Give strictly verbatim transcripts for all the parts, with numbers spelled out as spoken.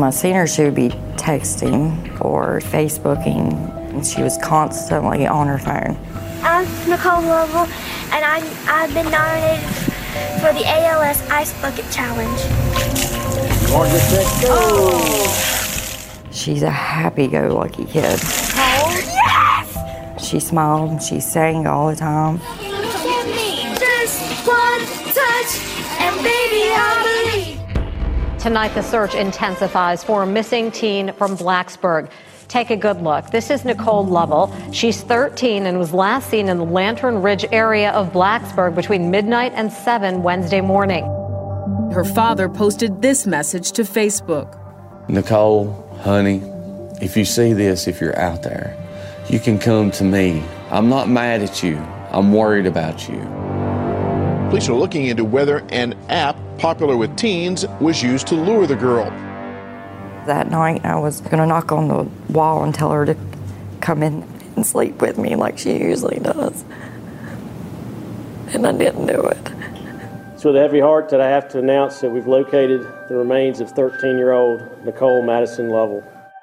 I seen her, she would be texting or Facebooking, and she was constantly on her phone. I'm Nicole Lovell, and I, I've been nominated for the A L S Ice Bucket Challenge. One, two, six, go! Oh. She's a happy-go-lucky kid. Oh, yes! She smiled and she sang all the time. Give me just one touch, and baby, I believe. Tonight, the search intensifies for a missing teen from Blacksburg. Take a good look. This is Nicole Lovell. She's thirteen and was last seen in the Lantern Ridge area of Blacksburg between midnight and seven Wednesday morning. Her father posted this message to Facebook. Nicole, honey, if you see this, if you're out there, you can come to me. I'm not mad at you. I'm worried about you. Police are looking into whether an app popular with teens was used to lure the girl. That night, I was going to knock on the wall and tell her to come in and sleep with me like she usually does. And I didn't do it. It's with a heavy heart that I have to announce that we've located the remains of thirteen-year-old Nicole Madison Lovell.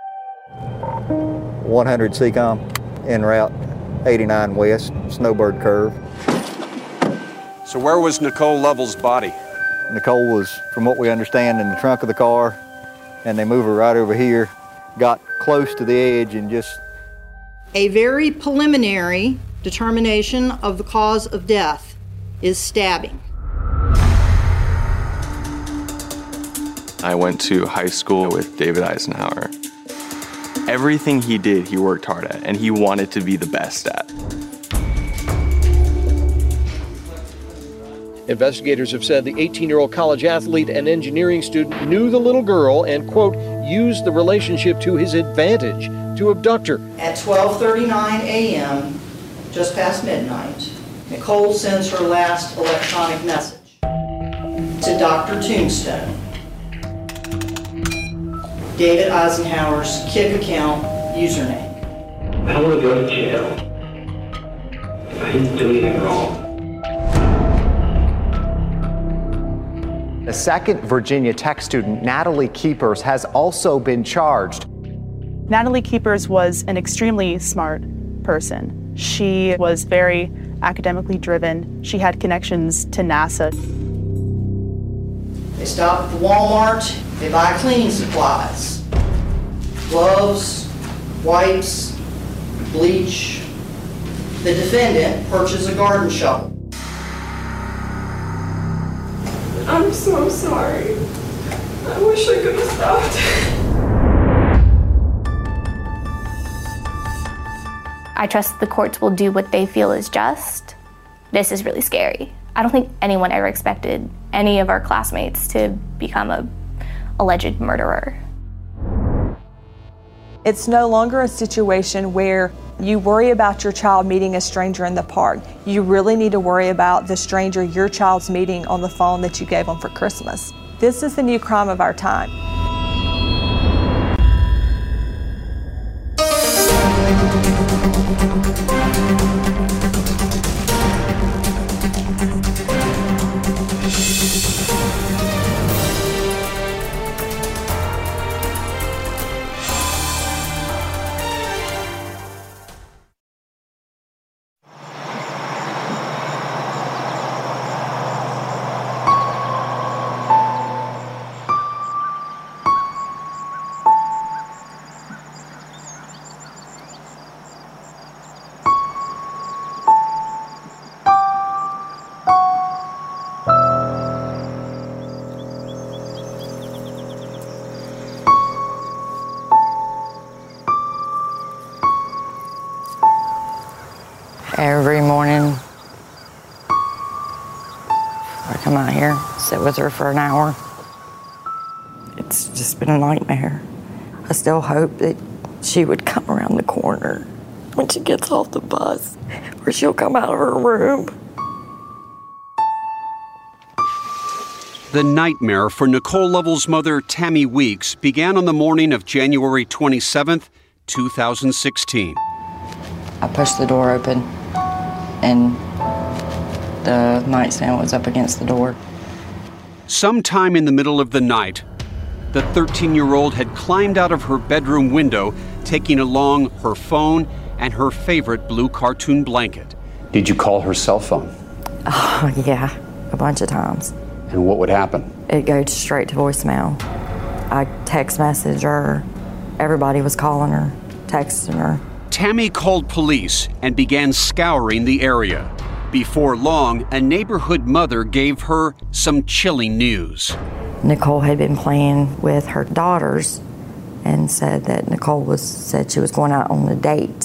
one hundred C COM en route eighty-nine West, Snowbird Curve. So where was Nicole Lovell's body? Nicole was, from what we understand, in the trunk of the car, and they move her right over here, got close to the edge and just... A very preliminary determination of the cause of death is stabbing. I went to high school with David Eisenhower. Everything he did, he worked hard at, and he wanted to be the best at. Investigators have said the eighteen-year-old college athlete and engineering student knew the little girl and, quote, used the relationship to his advantage to abduct her. At twelve thirty-nine a.m., just past midnight, Nicole sends her last electronic message to Doctor Tombstone, David Eisenhower's Kik account username. I want to go to jail. I didn't do anything wrong. A second Virginia Tech student, Natalie Keepers, has also been charged. Natalie Keepers was an extremely smart person. She was very academically driven. She had connections to NASA. They stop at the Walmart. They buy cleaning supplies, gloves, wipes, bleach. The defendant purchases a garden shovel. I'm so sorry. I wish I could have stopped. I trust the courts will do what they feel is just. This is really scary. I don't think anyone ever expected any of our classmates to become a alleged murderer. It's no longer a situation where you worry about your child meeting a stranger in the park. You really need to worry about the stranger your child's meeting on the phone that you gave them for Christmas. This is the new crime of our time. Every morning, I come out here, sit with her for an hour. It's just been a nightmare. I still hope that she would come around the corner when she gets off the bus, or she'll come out of her room. The nightmare for Nicole Lovell's mother, Tammy Weeks, began on the morning of January twenty-seventh, two thousand sixteen. I pushed the door open, and the nightstand was up against the door. Sometime in the middle of the night, the thirteen-year-old had climbed out of her bedroom window, taking along her phone and her favorite blue cartoon blanket. Did you call her cell phone? Oh, yeah, a bunch of times. And what would happen? It goes straight to voicemail. I text message her. Everybody was calling her, texting her. Tammy called police and began scouring the area. Before long, a neighborhood mother gave her some chilling news. Nicole had been playing with her daughters and said that Nicole was said she was going out on a date.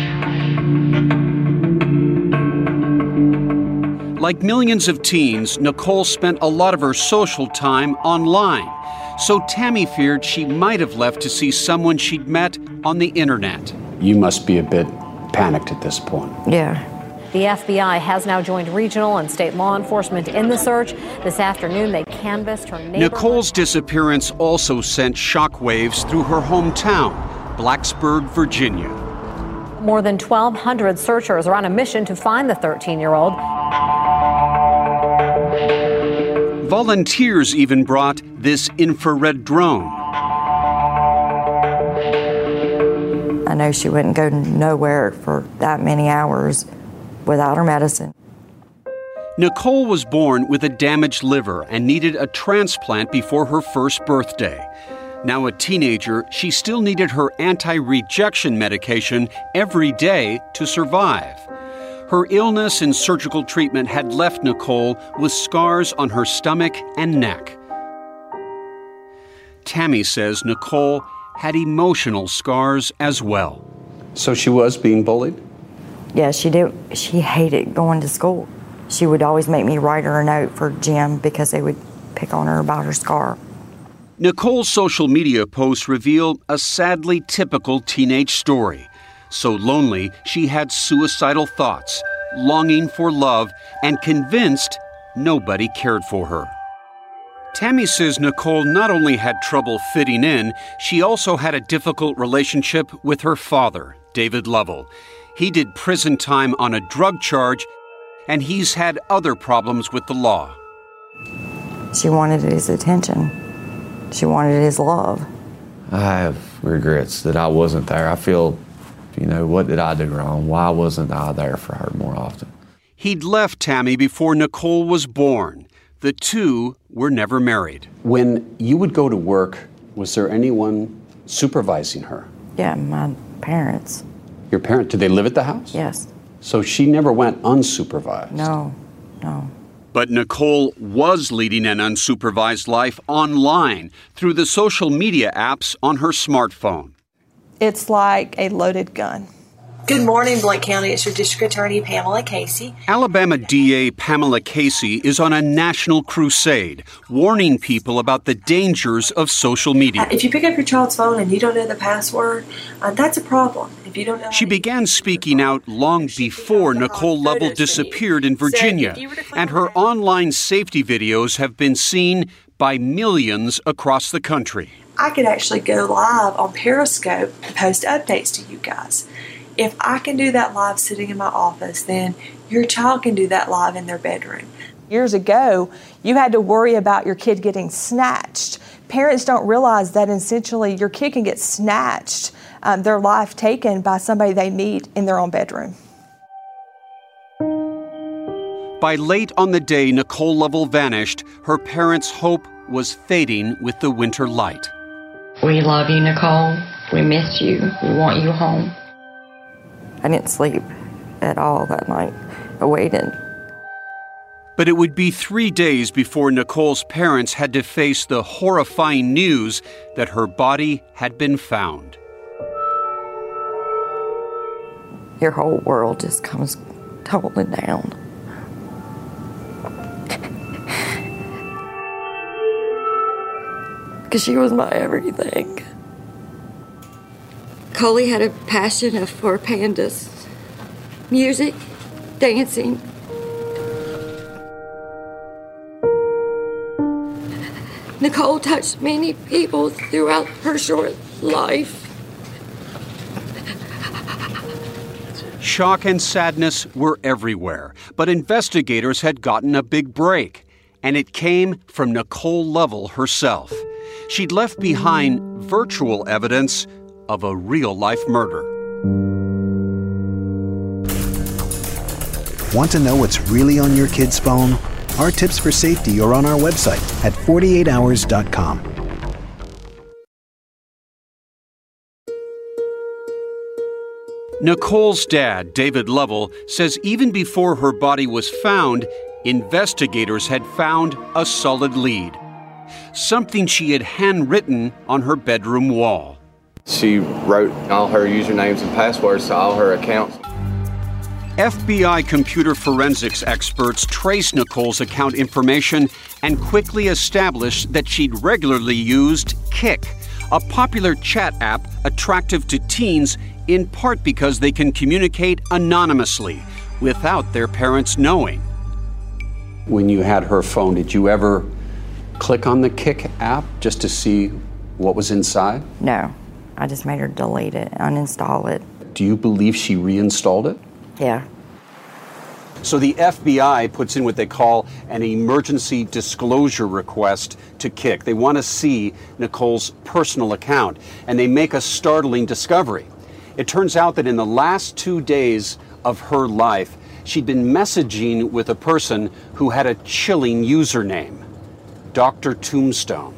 Like millions of teens, Nicole spent a lot of her social time online. So Tammy feared she might have left to see someone she'd met on the internet. You must be a bit panicked at this point. Yeah. The F B I has now joined regional and state law enforcement in the search. This afternoon, they canvassed her neighborhood. Nicole's disappearance also sent shockwaves through her hometown, Blacksburg, Virginia. More than twelve hundred searchers are on a mission to find the thirteen-year-old. Volunteers even brought this infrared drone. I know she wouldn't go nowhere for that many hours without her medicine. Nicole was born with a damaged liver and needed a transplant before her first birthday. Now a teenager, she still needed her anti-rejection medication every day to survive. Her illness and surgical treatment had left Nicole with scars on her stomach and neck. Tammy says Nicole had emotional scars as well. So she was being bullied? Yeah, she did. She hated going to school. She would always make me write her a note for gym because they would pick on her about her scar. Nicole's social media posts reveal a sadly typical teenage story. So lonely, she had suicidal thoughts, longing for love, and convinced nobody cared for her. Tammy says Nicole not only had trouble fitting in, she also had a difficult relationship with her father, David Lovell. He did prison time on a drug charge, and he's had other problems with the law. She wanted his attention. She wanted his love. I have regrets that I wasn't there. I feel, you know, what did I do wrong? Why wasn't I there for her more often? He'd left Tammy before Nicole was born. The two were never married. When you would go to work, was there anyone supervising her? Yeah, my parents. Your parents, did they live at the house? Yes. So she never went unsupervised? No, no. But Nicole was leading an unsupervised life online through the social media apps on her smartphone. It's like a loaded gun. Good morning, Blount County. It's your District Attorney, Pamela Casey. Alabama D A Pamela Casey is on a national crusade, warning people about the dangers of social media. Uh, if you pick up your child's phone and you don't know the password, uh, that's a problem. If you don't know, she began speaking out long before Nicole Lovell disappeared in Virginia, and her online safety videos have been seen by millions across the country. I could actually go live on Periscope and post updates to you guys. If I can do that live sitting in my office, then your child can do that live in their bedroom. Years ago, you had to worry about your kid getting snatched. Parents don't realize that essentially your kid can get snatched, um, their life taken by somebody they meet in their own bedroom. By late on the day Nicole Lovell vanished, her parents' hope was fading with the winter light. We love you, Nicole. We miss you. We want you home. I didn't sleep at all that night. I waited. But it would be three days before Nicole's parents had to face the horrifying news that her body had been found. Your whole world just comes tumbling down. Because she was my everything. Coley had a passion for pandas, music, dancing. Nicole touched many people throughout her short life. Shock and sadness were everywhere, but investigators had gotten a big break, and it came from Nicole Lovell herself. She'd left behind virtual evidence of a real-life murder. Want to know what's really on your kid's phone? Our tips for safety are on our website at forty-eight hours dot com. Nicole's dad, David Lovell, says even before her body was found, investigators had found a solid lead. Something she had handwritten on her bedroom wall. She wrote all her usernames and passwords to all her accounts. F B I computer forensics experts traced Nicole's account information and quickly established that she'd regularly used Kik, a popular chat app attractive to teens in part because they can communicate anonymously without their parents knowing. When you had her phone, did you ever click on the Kik app just to see what was inside? No, I just made her delete it, uninstall it. Do you believe she reinstalled it? Yeah. So the F B I puts in what they call an emergency disclosure request to Kik. They want to see Nicole's personal account, and they make a startling discovery. It turns out that in the last two days of her life, she'd been messaging with a person who had a chilling username, Doctor Tombstone.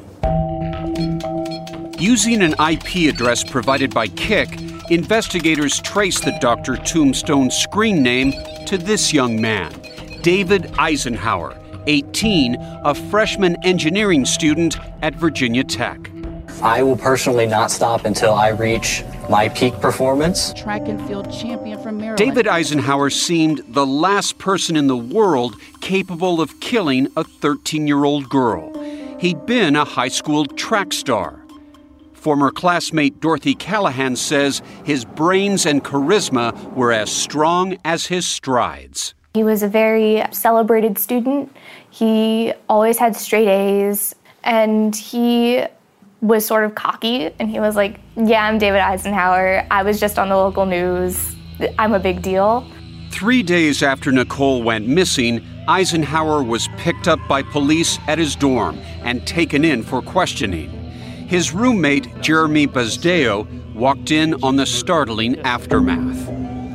Using an I P address provided by Kik, investigators traced the Doctor Tombstone screen name to this young man, David Eisenhower, eighteen, a freshman engineering student at Virginia Tech. I will personally not stop until I reach my peak performance. Track and field champion from Maryland. David Eisenhower seemed the last person in the world capable of killing a thirteen-year-old girl. He'd been a high school track star. Former classmate Dorothy Callahan says his brains and charisma were as strong as his strides. He was a very celebrated student. He always had straight A's, and he was sort of cocky, and he was like, yeah, I'm David Eisenhower. I was just on the local news. I'm a big deal. Three days after Nicole went missing, Eisenhower was picked up by police at his dorm and taken in for questioning. His roommate, Jeremy Bazdeo, walked in on the startling aftermath.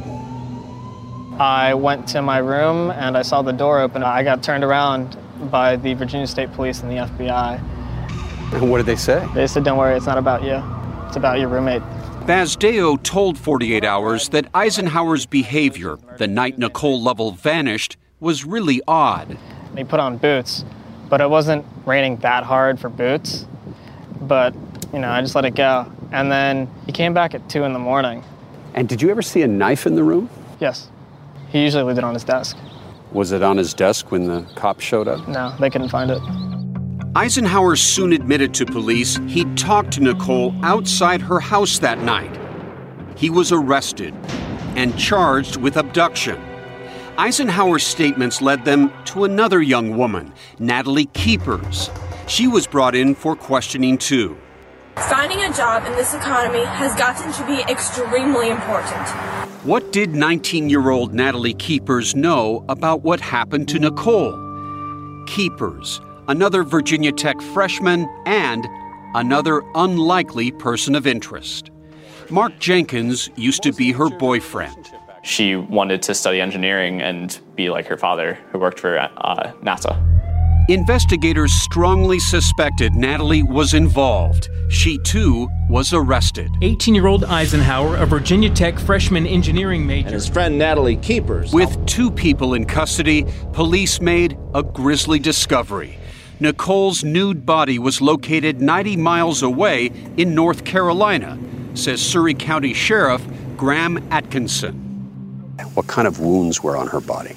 I went to my room and I saw the door open. I got turned around by the Virginia State Police and the F B I. And what did they say? They said, don't worry, it's not about you. It's about your roommate. Bazdeo told forty-eight hours that Eisenhower's behavior the night Nicole Lovell vanished was really odd. He put on boots, but it wasn't raining that hard for boots. But, you know, I just let it go. And then he came back at two in the morning. And did you ever see a knife in the room? Yes. He usually left it on his desk. Was it on his desk when the cops showed up? No, they couldn't find it. Eisenhower soon admitted to police he'd talked to Nicole outside her house that night. He was arrested and charged with abduction. Eisenhower's statements led them to another young woman, Natalie Keepers. She was brought in for questioning too. Finding a job in this economy has gotten to be extremely important. What did nineteen-year-old Natalie Keepers know about what happened to Nicole? Keepers, another Virginia Tech freshman, and another unlikely person of interest. Mark Jenkins used to be her boyfriend. She wanted to study engineering and be like her father, who worked for uh, NASA. Investigators strongly suspected Natalie was involved. She, too, was arrested. eighteen-year-old Eisenhower, a Virginia Tech freshman engineering major. And his friend Natalie Keepers. With two people in custody, police made a grisly discovery. Nicole's nude body was located ninety miles away in North Carolina, says Surry County Sheriff Graham Atkinson. What kind of wounds were on her body?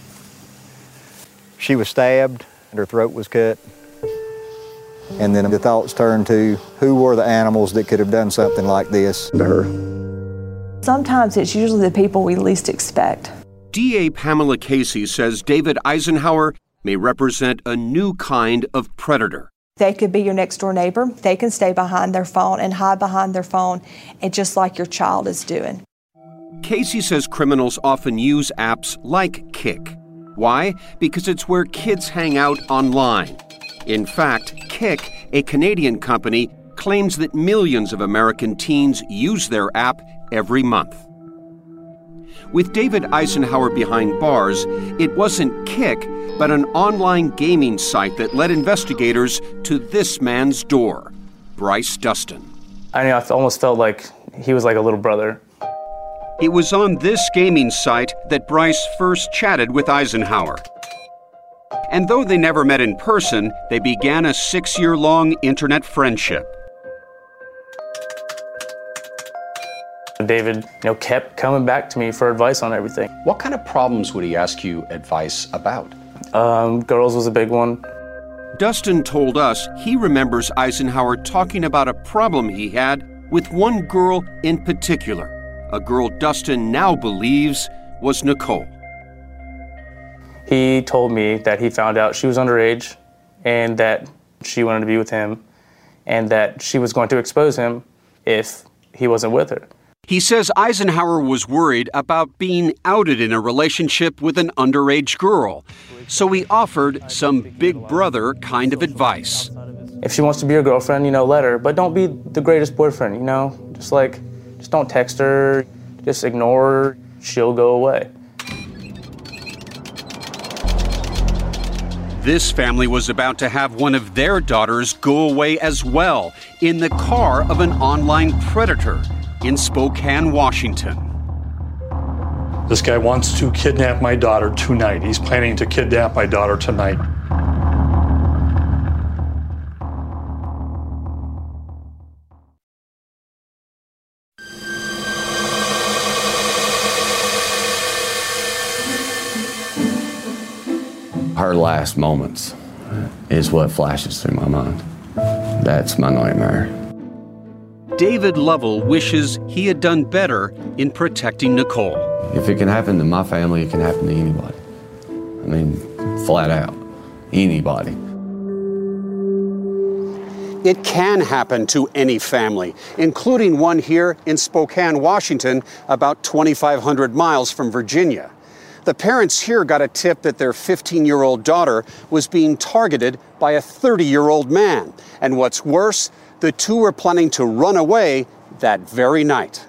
She was stabbed. Her throat was cut. And then the thoughts turned to who were the animals that could have done something like this to her. Sometimes it's usually the people we least expect. D A Pamela Casey says David Eisenhower may represent a new kind of predator. They could be your next door neighbor. They can stay behind their phone and hide behind their phone, and just like your child is doing. Casey says criminals often use apps like Kik. Why? Because it's where kids hang out online. In fact, Kik, a Canadian company, claims that millions of American teens use their app every month. With David Eisenhower behind bars, it wasn't Kik, but an online gaming site that led investigators to this man's door, Bryce Dustin. I know, I almost felt like he was like a little brother. It was on this gaming site that Bryce first chatted with Eisenhower. And though they never met in person, they began a six-year-long internet friendship. David, you know, kept coming back to me for advice on everything. What kind of problems would he ask you advice about? Um, girls was a big one. Dustin told us he remembers Eisenhower talking about a problem he had with one girl in particular, a girl Dustin now believes was Nicole. He told me that he found out she was underage and that she wanted to be with him and that she was going to expose him if he wasn't with her. He says Eisenhower was worried about being outed in a relationship with an underage girl, so he offered some big brother kind of advice. If she wants to be your girlfriend, you know, let her, but don't be the greatest boyfriend, you know? Just like, just don't text her, just ignore her, she'll go away. This family was about to have one of their daughters go away as well, in the car of an online predator in Spokane, Washington. This guy wants to kidnap my daughter tonight. He's planning to kidnap my daughter tonight. Her last moments is what flashes through my mind. That's my nightmare. David Lovell wishes he had done better in protecting Nicole. If it can happen to my family, it can happen to anybody. I mean, flat out, anybody. It can happen to any family, including one here in Spokane, Washington, about twenty-five hundred miles from Virginia. The parents here got a tip that their fifteen-year-old daughter was being targeted by a thirty-year-old man. And what's worse, the two were planning to run away that very night.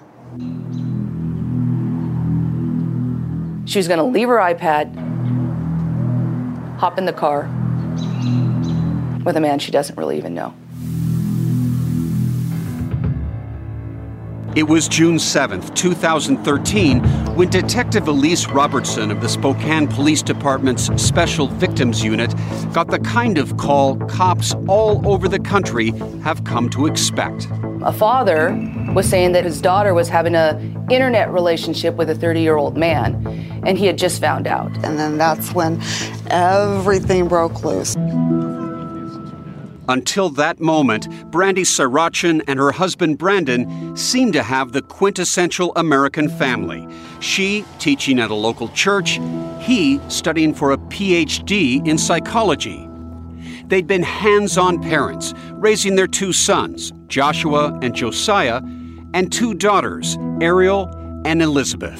She was going to leave her iPad, hop in the car with a man she doesn't really even know. It was June seventh, two thousand thirteen, when Detective Elise Robertson of the Spokane Police Department's Special Victims Unit got the kind of call cops all over the country have come to expect. A father was saying that his daughter was having an internet relationship with a thirty-year-old man, and he had just found out. And then that's when everything broke loose. Until that moment, Brandy Sarachan and her husband Brandon seemed to have the quintessential American family. She teaching at a local church, he studying for a P H D in psychology. They'd been hands-on parents, raising their two sons, Joshua and Josiah, and two daughters, Ariel and Elizabeth.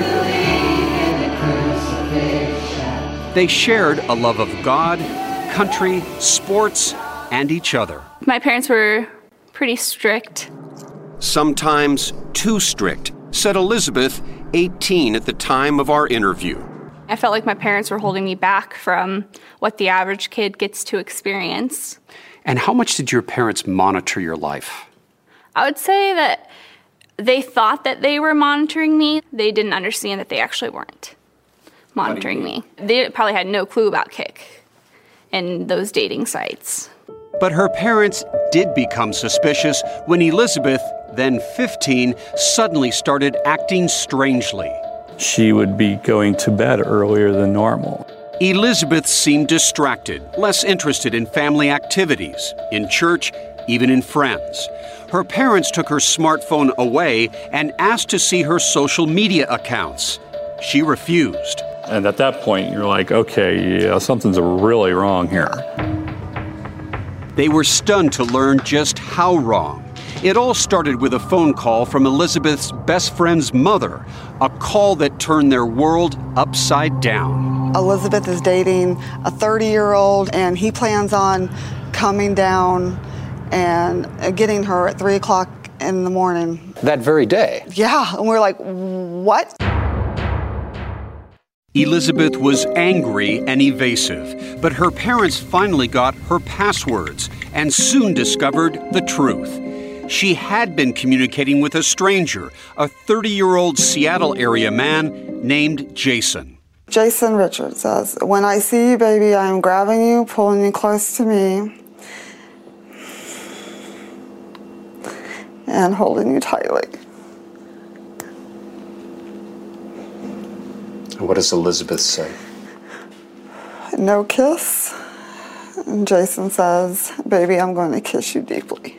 They shared a love of God, country, sports, and each other. My parents were pretty strict. Sometimes too strict, said Elizabeth, eighteen at the time of our interview. I felt like my parents were holding me back from what the average kid gets to experience. And how much did your parents monitor your life? I would say that they thought that they were monitoring me. They didn't understand that they actually weren't monitoring me. They probably had no clue about Kik and those dating sites. But her parents did become suspicious when Elizabeth, then fifteen, suddenly started acting strangely. She would be going to bed earlier than normal. Elizabeth seemed distracted, less interested in family activities, in church, even in friends. Her parents took her smartphone away and asked to see her social media accounts. She refused. And at that point, you're like, okay, yeah, something's really wrong here. They were stunned to learn just how wrong. It all started with a phone call from Elizabeth's best friend's mother, a call that turned their world upside down. Elizabeth is dating a thirty-year-old, and he plans on coming down and getting her at three o'clock in the morning. That very day? Yeah, and we're like, what? Elizabeth was angry and evasive, but her parents finally got her passwords and soon discovered the truth. She had been communicating with a stranger, a thirty-year-old Seattle area man named Jason. Jason Richards says, when I see you, baby, I am grabbing you, pulling you close to me, and holding you tightly. What does Elizabeth say? No kiss. And Jason says, baby, I'm going to kiss you deeply.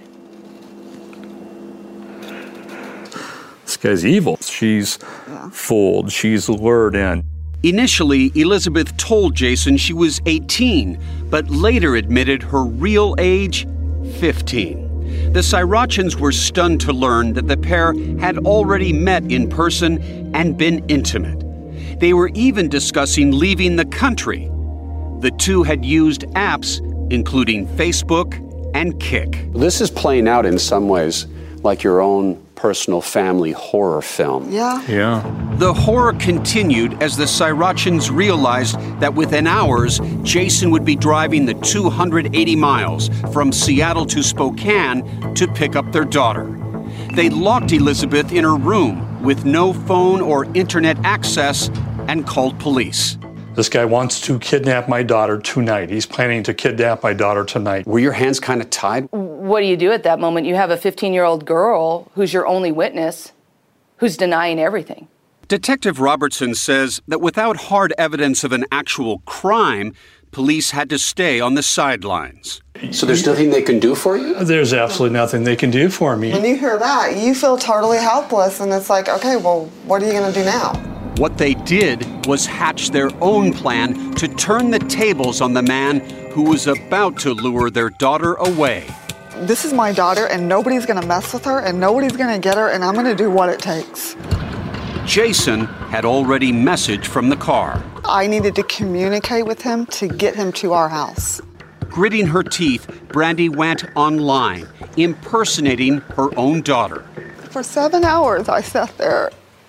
This guy's evil. She's yeah. fooled. She's lured in. Initially, Elizabeth told Jason she was eighteen, but later admitted her real age, fifteen. The Sirachans were stunned to learn that the pair had already met in person and been intimate. They were even discussing leaving the country. The two had used apps, including Facebook and Kik. This is playing out in some ways like your own personal family horror film. Yeah. Yeah. The horror continued as the Sirachans realized that within hours, Jason would be driving the two hundred eighty miles from Seattle to Spokane to pick up their daughter. They locked Elizabeth in her room with no phone or internet access and called police. This guy wants to kidnap my daughter tonight. He's planning to kidnap my daughter tonight. Were your hands kind of tied? What do you do at that moment? You have a fifteen-year-old girl who's your only witness, who's denying everything. Detective Robertson says that without hard evidence of an actual crime, police had to stay on the sidelines. So there's nothing they can do for you? There's absolutely nothing they can do for me. When you hear that, you feel totally helpless, and it's like, okay, well, what are you going to do now? What they did was hatch their own plan to turn the tables on the man who was about to lure their daughter away. This is my daughter, and nobody's going to mess with her, and nobody's going to get her, and I'm going to do what it takes. Jason had already messaged from the car. I needed to communicate with him to get him to our house. Gritting her teeth, Brandy went online, impersonating her own daughter. For seven hours, I sat there.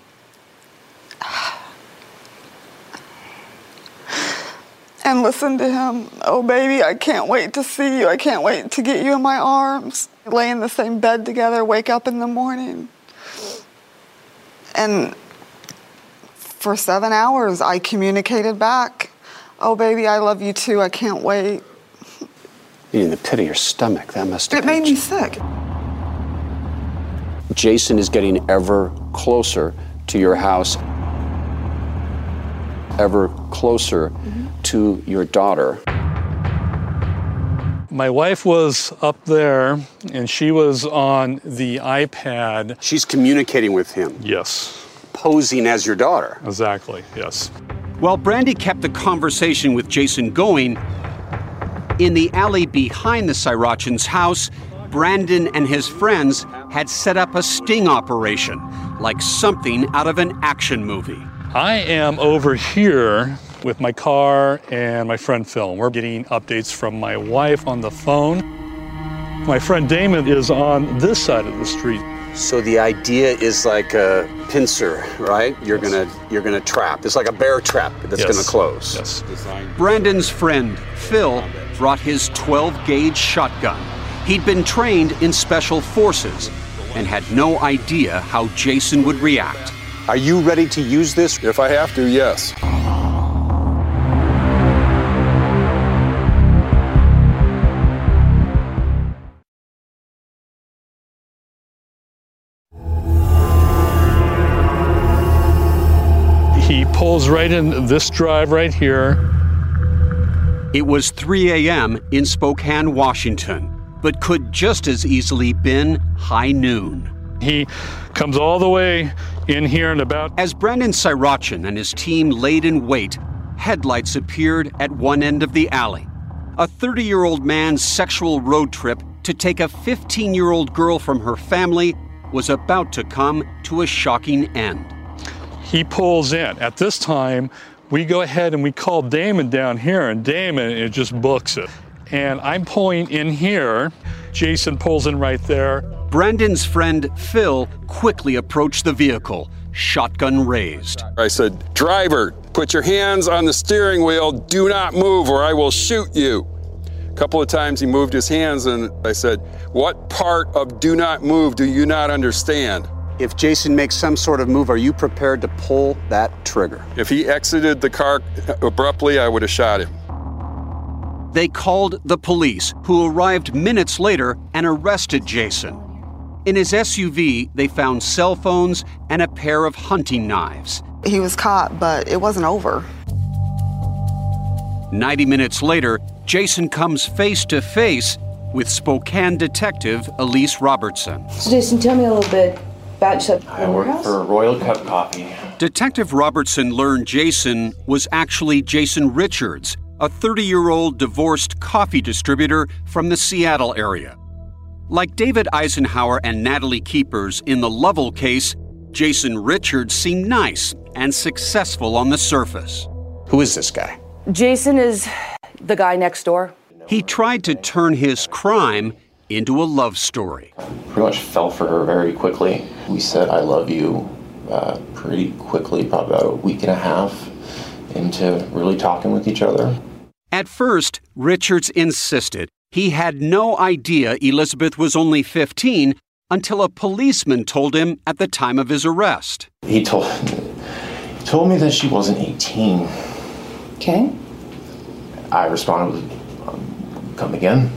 And listened to him. Oh, baby, I can't wait to see you. I can't wait to get you in my arms. Lay in the same bed together, wake up in the morning. And for seven hours, I communicated back. Oh, baby, I love you too. I can't wait. In the pit of your stomach, that must have It made me sick. Jason is getting ever closer to your house, ever closer mm-hmm. to your daughter. My wife was up there, and she was on the iPad. She's communicating with him. Yes. Posing as your daughter. Exactly, yes. While Brandy kept the conversation with Jason going, in the alley behind the Sirachans' house, Brandon and his friends had set up a sting operation, like something out of an action movie. I am over here with my car and my friend Phil. We're getting updates from my wife on the phone. My friend Damon is on this side of the street. So the idea is like a pincer, right? You're yes. gonna you're gonna trap. It's like a bear trap that's yes. gonna close. Yes. Brandon's friend Phil brought his twelve gauge shotgun. He'd been trained in special forces and had no idea how Jason would react. Are you ready to use this? If I have to, yes. He pulls right in this drive right here. It was three a.m. in Spokane, Washington, but could just as easily been high noon. He comes all the way in here and about. As Brandon Sirachan and his team laid in wait, headlights appeared at one end of the alley. A thirty-year-old man's sexual road trip to take a fifteen-year-old girl from her family was about to come to a shocking end. He pulls in. At this time, We go ahead and we call Damon down here, and Damon, it just books it. And I'm pulling in here. Jason pulls in right there. Brandon's friend Phil quickly approached the vehicle, shotgun raised. I said, "Driver, put your hands on the steering wheel. Do not move or I will shoot you." A couple of times he moved his hands, and I said, "What part of do not move do you not understand?" If Jason makes some sort of move, are you prepared to pull that trigger? If he exited the car abruptly, I would have shot him. They called the police, who arrived minutes later and arrested Jason. In his S U V, they found cell phones and a pair of hunting knives. He was caught, but it wasn't over. ninety minutes later, Jason comes face to face with Spokane detective Elise Robertson. So Jason, tell me a little bit about yourself. I work for Royal Cup Coffee. Detective Robertson learned Jason was actually Jason Richards, a thirty-year-old divorced coffee distributor from the Seattle area. Like David Eisenhower and Natalie Keepers in the Lovell case, Jason Richards seemed nice and successful on the surface. Who is this guy? Jason is the guy next door. He tried to turn his crime into a love story. Pretty much fell for her very quickly. We said I love you uh, pretty quickly, probably about a week and a half into really talking with each other. At first, Richards insisted he had no idea Elizabeth was only fifteen until a policeman told him at the time of his arrest. He told, he told me that she wasn't eighteen. Okay. I responded with, um, come again?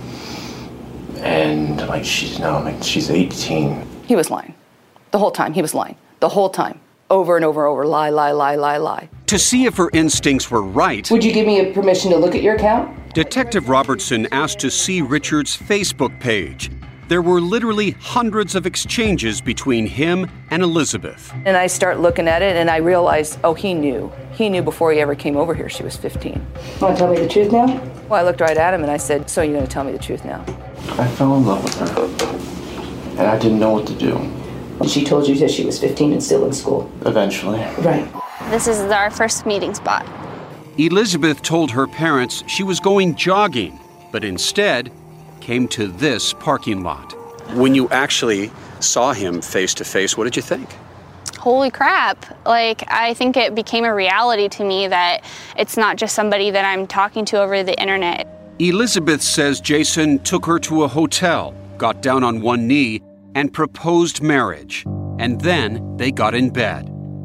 And like, she's no, like, she's eighteen. He was lying. The whole time, he was lying. The whole time. Over and over and over. Lie, lie, lie, lie, lie. To see if her instincts were right, Would you give me a permission to look at your account? Detective Robertson asked to see Richards' Facebook page. There were literally hundreds of exchanges between him and Elizabeth. And I start looking at it and I realized, oh, he knew. He knew before he ever came over here she was fifteen. Want to tell me the truth now? Well, I looked right at him and I said, so you're going to tell me the truth now? I fell in love with her, and I didn't know what to do. And she told you that she was fifteen and still in school? Eventually. Right. This is our first meeting spot. Elizabeth told her parents she was going jogging, but instead came to this parking lot. When you actually saw him face to face, what did you think? Holy crap. Like, I think it became a reality to me that it's not just somebody that I'm talking to over the internet. Elizabeth says Jason took her to a hotel, got down on one knee, and proposed marriage. And then they got in bed.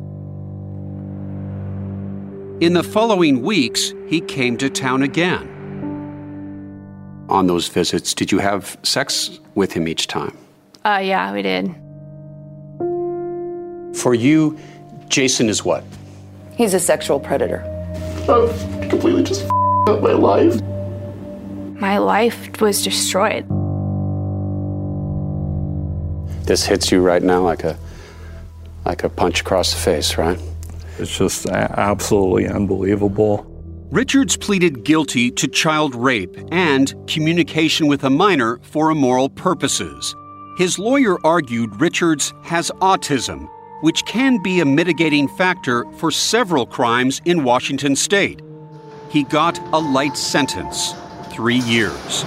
In the following weeks, he came to town again. On those visits, did you have sex with him each time? Uh, yeah, we did. For you, Jason is what? He's a sexual predator. I've completely just f***ed up my life. My life was destroyed. This hits you right now like a like a punch across the face, right? It's just absolutely unbelievable. Richards pleaded guilty to child rape and communication with a minor for immoral purposes. His lawyer argued Richards has autism, which can be a mitigating factor for several crimes in Washington state. He got a light sentence, three years.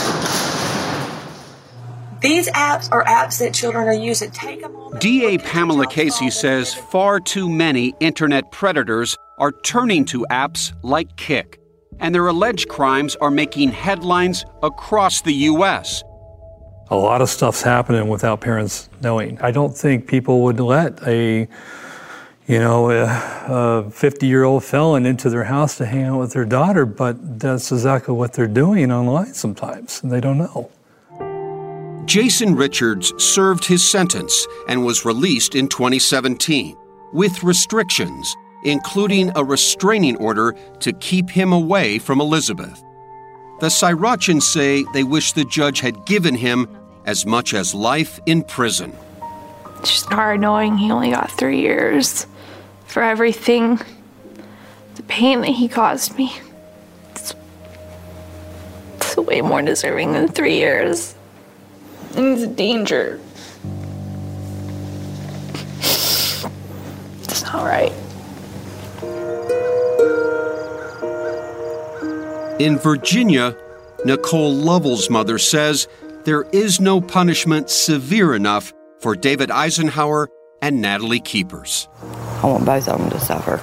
These apps are apps that children are using. Take them on. D A Pamela Casey says far too many internet predators are turning to apps like Kik, and their alleged crimes are making headlines across the U S. A lot of stuff's happening without parents knowing. I don't think people would let a, you know, a fifty-year-old felon into their house to hang out with their daughter, but that's exactly what they're doing online sometimes, and they don't know. Jason Richards served his sentence and was released in twenty seventeen with restrictions, including a restraining order to keep him away from Elizabeth. The Sirachans say they wish the judge had given him as much as life in prison. It's just hard knowing he only got three years for everything, the pain that he caused me. It's, it's way more deserving than three years. And he's a danger. It's not right. In Virginia, Nicole Lovell's mother says there is no punishment severe enough for David Eisenhower and Natalie Keepers. I want both of them to suffer.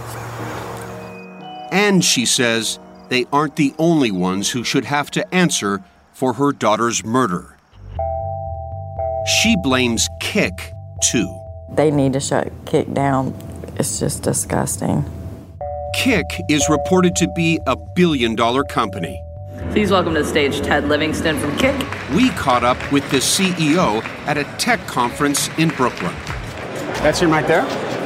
And she says they aren't the only ones who should have to answer for her daughter's murder. She blames Kik, too. They need to shut Kik down. It's just disgusting. Kik is reported to be a billion-dollar company. Please welcome to the stage Ted Livingston from Kik. We caught up with the C E O at a tech conference in Brooklyn. That's him right there.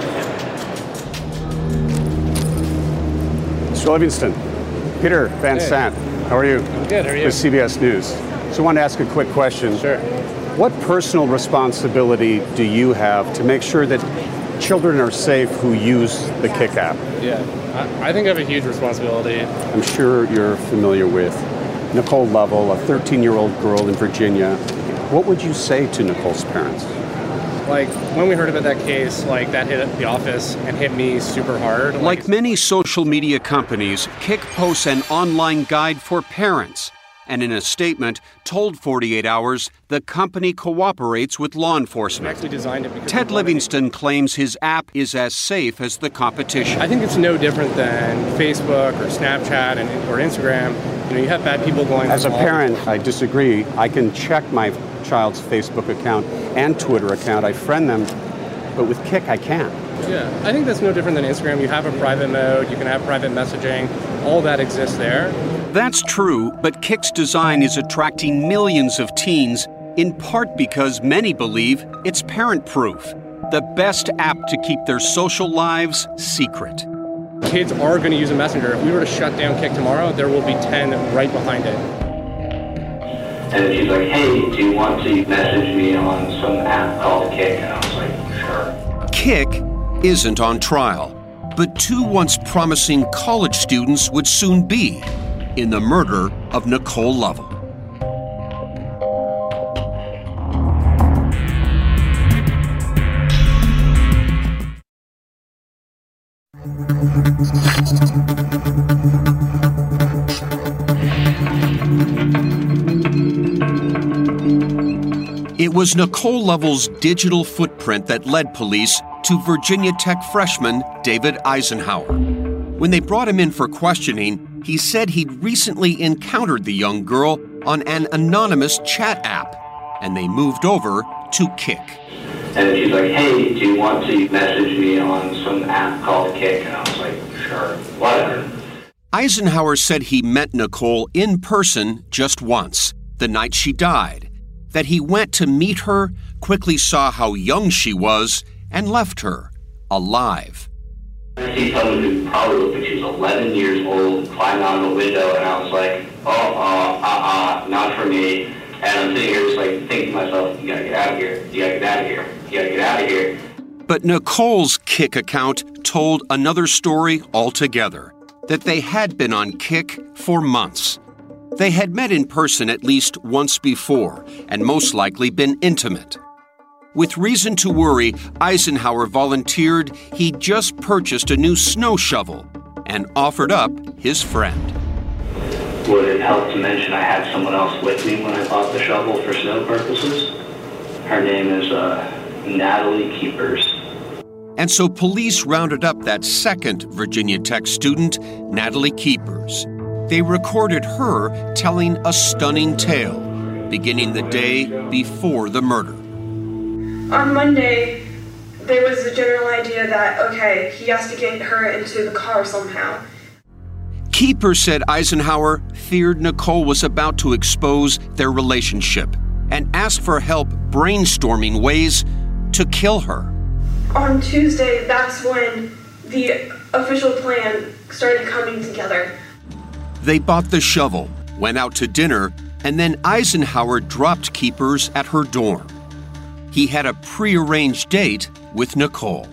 Mister Livingston, Peter Van Hey. Sant, how are you? I'm good, how are you? With C B S News. So I wanted to ask a quick question. Sure. What personal responsibility do you have to make sure that children are safe who use the Kik app? Yeah, I, I think I have a huge responsibility. I'm sure you're familiar with Nicole Lovell, a thirteen-year-old girl in Virginia. What would you say to Nicole's parents? Like, when we heard about that case, like, that hit the office and hit me super hard. Like many social media companies, Kik posts an online guide for parents, and in a statement told forty-eight hours the company cooperates with law enforcement. Actually designed it because Ted Livingston claims his app is as safe as the competition. I think it's no different than Facebook or Snapchat and, or Instagram. You know, you have bad people going. As a all- parent, I disagree. I can check my child's Facebook account and Twitter account. I friend them, but with Kik, I can't. Yeah, I think that's no different than Instagram. You have a private mode, you can have private messaging, all that exists there. That's true, but Kik's design is attracting millions of teens, in part because many believe it's parent-proof, the best app to keep their social lives secret. Kids are going to use a messenger. If we were to shut down Kik tomorrow, there will be ten right behind it. And she's like, hey, do you want to message me on some app called Kik? And I was like, sure. Kik isn't on trial, but two once promising college students would soon be in the murder of Nicole Lovell. It was Nicole Lovell's digital footprint that led police to Virginia Tech freshman David Eisenhower. When they brought him in for questioning, he said he'd recently encountered the young girl on an anonymous chat app, and they moved over to Kik. And she's like, hey, do you want to message me on some app called Kik? And I was like, sure, whatever. Eisenhower said he met Nicole in person just once, the night she died, that he went to meet her, quickly saw how young she was, and left her alive. I see someone who probably looked like she was eleven years old climbing out of the window, and I was like, oh, uh, uh, uh, not for me. And I'm sitting here just like thinking to myself, you gotta get out of here, you gotta get out of here, you gotta get out of here. But Nicole's Kik account told another story altogether, that they had been on Kik for months. They had met in person at least once before, and most likely been intimate. With reason to worry, Eisenhower volunteered he'd just purchased a new snow shovel and offered up his friend. Would it help to mention I had someone else with me when I bought the shovel for snow purposes? Her name is uh, Natalie Keepers. And so police rounded up that second Virginia Tech student, Natalie Keepers. They recorded her telling a stunning tale, beginning the day before the murder. On Monday, there was a general idea that, okay, he has to get her into the car somehow. Keepers said Eisenhower feared Nicole was about to expose their relationship and asked for help brainstorming ways to kill her. On Tuesday, that's when the official plan started coming together. They bought the shovel, went out to dinner, and then Eisenhower dropped Keepers at her dorm. He had a prearranged date with Nicole.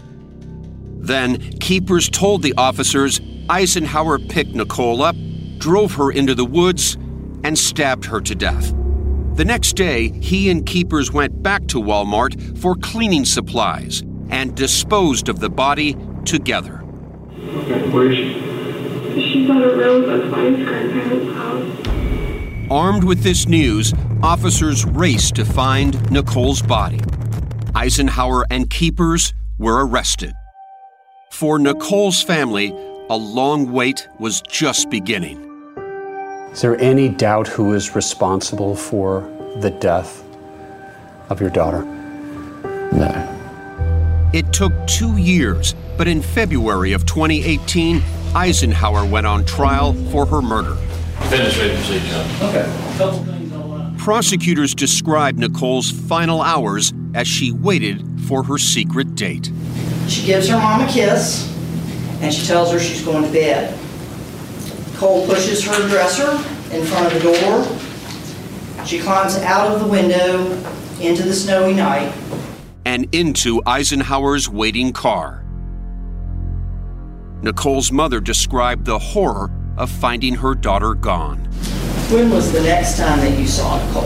Then Keepers told the officers Eisenhower picked Nicole up, drove her into the woods, and stabbed her to death. The next day, he and Keepers went back to Walmart for cleaning supplies and disposed of the body together. Okay, where is she? She's on a road at my grandparents' house. Armed with this news, officers raced to find Nicole's body. Eisenhower and Keepers were arrested. For Nicole's family, a long wait was just beginning. Is there any doubt who is responsible for the death of your daughter? No. It took two years, but in February of twenty eighteen, Eisenhower went on trial for her murder. Finish with procedure. Okay. Prosecutors described Nicole's final hours as she waited for her secret date. She gives her mom a kiss, and she tells her she's going to bed. Cole pushes her dresser in front of the door. She climbs out of the window into the snowy night. And into Eisenhower's waiting car. Nicole's mother described the horror of finding her daughter gone. When was the next time that you saw Nicole?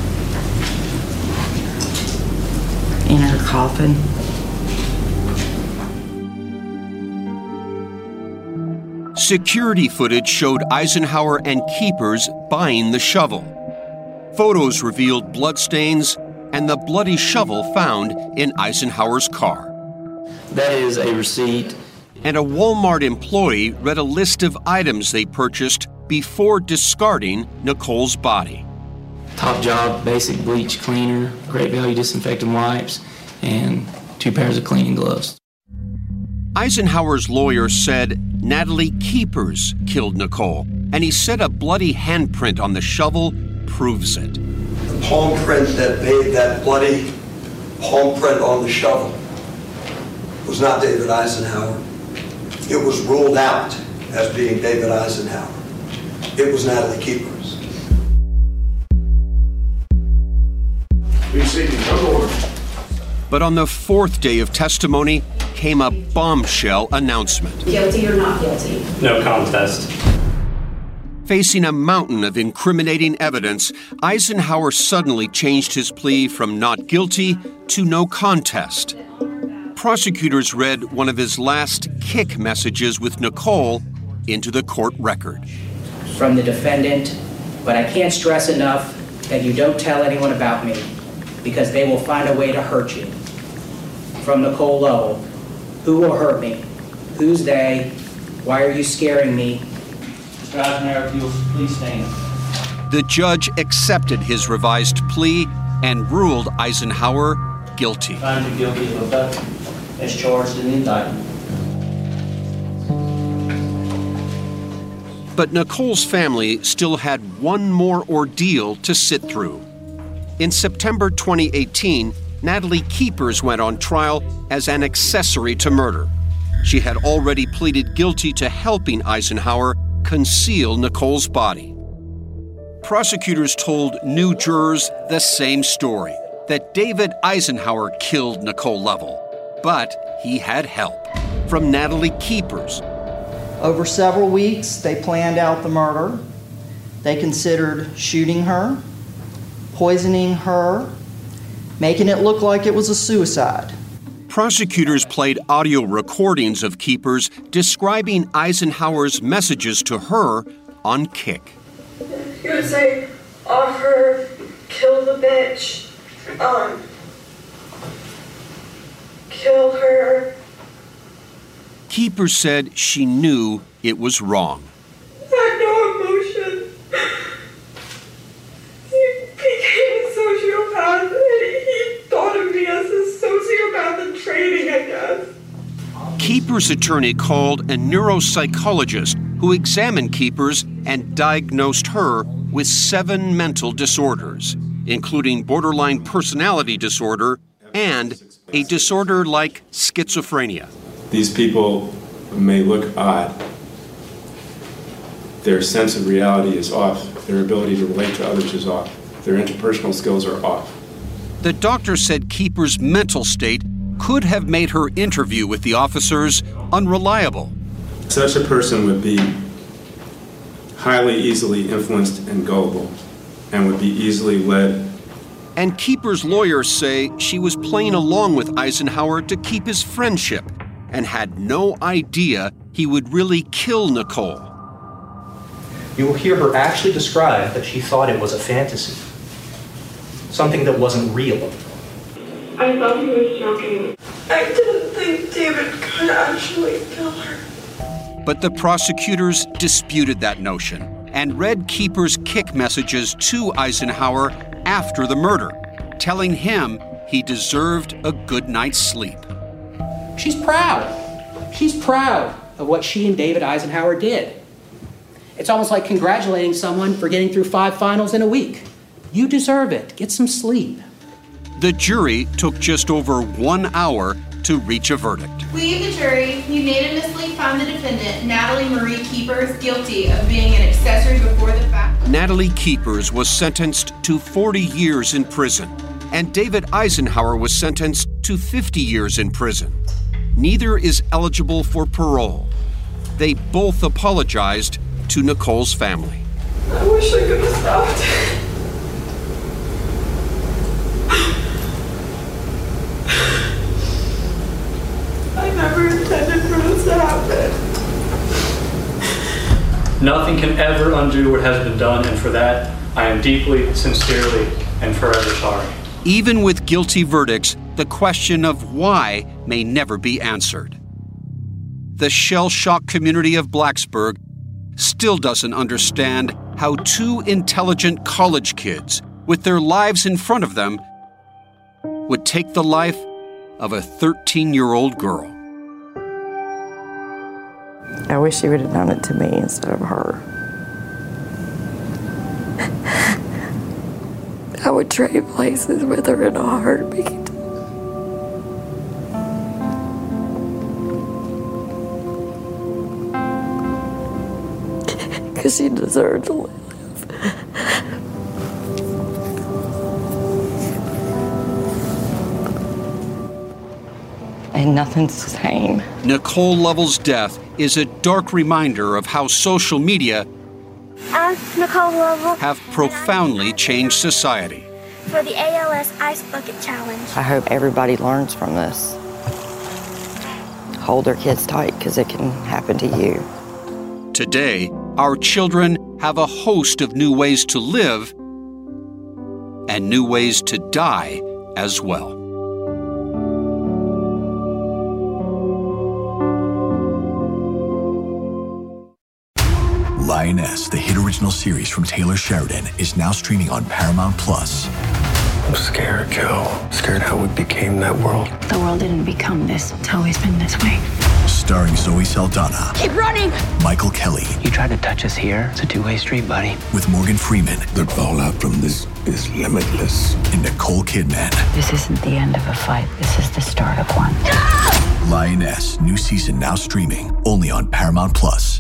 In her coffin. Security footage showed Eisenhower and Keepers buying the shovel. Photos revealed bloodstains and the bloody shovel found in Eisenhower's car. That is a receipt. And a Walmart employee read a list of items they purchased before discarding Nicole's body. Top Job basic bleach cleaner, Great Value disinfectant wipes, and two pairs of cleaning gloves. Eisenhower's lawyer said Natalie Keepers killed Nicole, and he said a bloody handprint on the shovel proves it. The palm print that made that bloody palm print on the shovel was not David Eisenhower. It was ruled out as being David Eisenhower. It was Natalie Keepers. But on the fourth day of testimony came a bombshell announcement. Guilty or not guilty? No contest. Facing a mountain of incriminating evidence, Eisenhower suddenly changed his plea from not guilty to no contest. Prosecutors read one of his last kick messages with Nicole into the court record. From the defendant, but I can't stress enough that you don't tell anyone about me because they will find a way to hurt you. From Nicole Lovell, who will hurt me? Who's they? Why are you scaring me? Mister Eisenhower, if you'll please stand. The judge accepted his revised plea and ruled Eisenhower guilty. Find you guilty of abduction as charged in the indictment. But Nicole's family still had one more ordeal to sit through. In September twenty eighteen, Natalie Keepers went on trial as an accessory to murder. She had already pleaded guilty to helping Eisenhower conceal Nicole's body. Prosecutors told new jurors the same story, that David Eisenhower killed Nicole Lovell, but he had help from Natalie Keepers. Over several weeks, they planned out the murder. They considered shooting her, poisoning her, making it look like it was a suicide. Prosecutors played audio recordings of Keepers describing Eisenhower's messages to her on Kick. He would say, off her, kill the bitch, um, kill her. Keepers said she knew it was wrong. I had no emotion. He became a sociopath, and he thought of me as a sociopath in training, I guess. Keepers' attorney called a neuropsychologist who examined Keepers and diagnosed her with seven mental disorders, including borderline personality disorder and a disorder like schizophrenia. These people may look odd. Their sense of reality is off. Their ability to relate to others is off. Their interpersonal skills are off. The doctor said Keepers' mental state could have made her interview with the officers unreliable. Such a person would be highly easily influenced and gullible, and would be easily led. And Keepers' lawyers say she was playing along with Eisenhower to keep his friendship and had no idea he would really kill Nicole. You will hear her actually describe that she thought it was a fantasy, something that wasn't real. I thought he was joking. I didn't think David could actually kill her. But the prosecutors disputed that notion and read Keeper's kick messages to Eisenhower after the murder, telling him he deserved a good night's sleep. She's proud. She's proud of what she and David Eisenhower did. It's almost like congratulating someone for getting through five finals in a week. You deserve it. Get some sleep. The jury took just over one hour to reach a verdict. We, the jury, unanimously found the defendant, Natalie Marie Keepers, guilty of being an accessory before the fact. Natalie Keepers was sentenced to forty years in prison, and David Eisenhower was sentenced to fifty years in prison. Neither is eligible for parole. They both apologized to Nicole's family. I wish I could have stopped. I never intended for this to happen. Nothing can ever undo what has been done, and for that, I am deeply, sincerely, and forever sorry. Even with guilty verdicts, the question of why may never be answered. The shell-shocked community of Blacksburg still doesn't understand how two intelligent college kids, with their lives in front of them, would take the life of a thirteen-year-old girl. I wish he would have done it to me instead of her. I would trade places with her in a heartbeat. Because she deserved to live. And nothing's the same. Nicole Lovell's death is a dark reminder of how social media I'm Nicole Lovell. have profoundly changed society. For the A L S Ice Bucket Challenge. I hope everybody learns from this. Hold their kids tight, because it can happen to you. Today, our children have a host of new ways to live and new ways to die as well. Lioness, the hit original series from Taylor Sheridan, is now streaming on Paramount Plus. I'm scared, Joe. Scared how we became that world. The world didn't become this. It's always been this way. Starring Zoe Saldana. Keep running! Michael Kelly. You tried to touch us here. It's a two-way street, buddy. With Morgan Freeman. The fallout from this is limitless. And Nicole Kidman. This isn't the end of a fight. This is the start of one. Lioness, new season now streaming only on Paramount Plus.